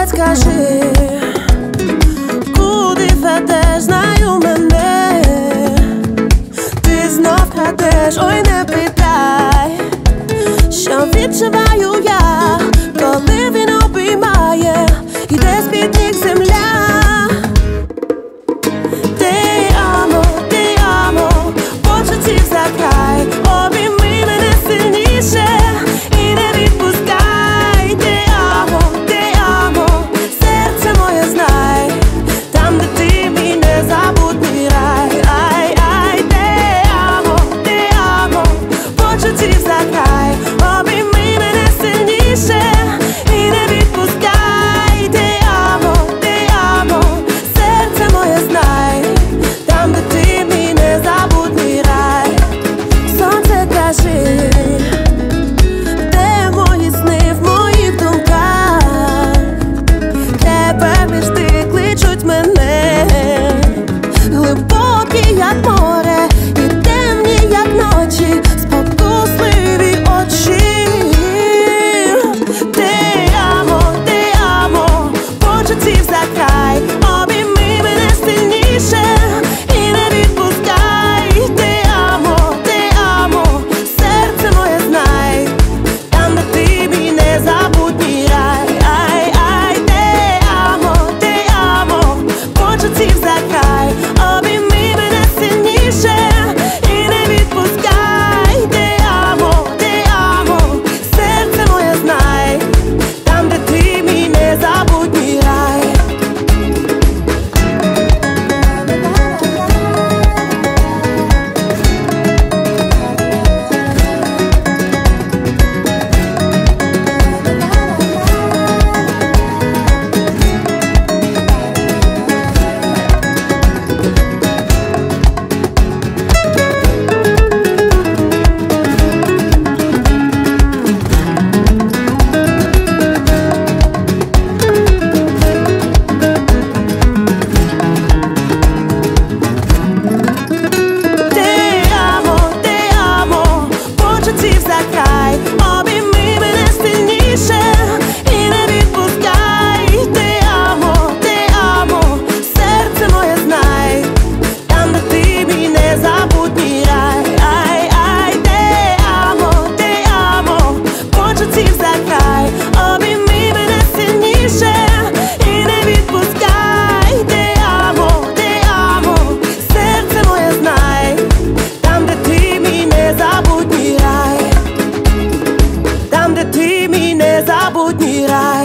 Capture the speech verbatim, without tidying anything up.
Сонце, скажи, куди ведеш, знаю мене, ти знов крадеш, ой, не питай, що відчуваю я, коли він обіймає, іде з-під ніг земля. Ти амо, ти амо, почуттів закрай, обійми мене сильніше і не відпускай. Ти амо, ти амо, серце моє знай, там, де ти мій незабутній рай. Ай, ай, ти амо, ти амо, почуттів закрай, обійми мене сильніше і не відпускай. Ти амо, ти амо, серце моє знай, там, де ти мій незабутній рай. Сонце, кажи, де мої сни в моїх думках, тебе мечти кличуть мене, глибокі, як море, і темні, як ночі, спокусливі очі. Ти амо, ти амо, почуттів закрай, обійми мене сильніше і не відпускай. Ти амо, ти амо, серце моє знай, там, де ти мій незабутній рай. Ай, ай, ти амо, ти амо, почуттів закрай, обійми мене сильніше і не відпускай. Ти амо, ти амо, серце моє знай, там, де ти мій незабутній рай. Ти амо, ти амо, почуттів закрай, обійми мене сильніше і не відпускай. Ти амо, ти амо, серце моє знай, там, де ти мій незабутній рай. Ай, ай, ти амо, ти амо, почуттів закрай, обійми мене сильніше і не відпускай. Ти амо, ти амо, серце моє знай, там, де ти мій незабутній рай, там, де ти мій незабутній рай.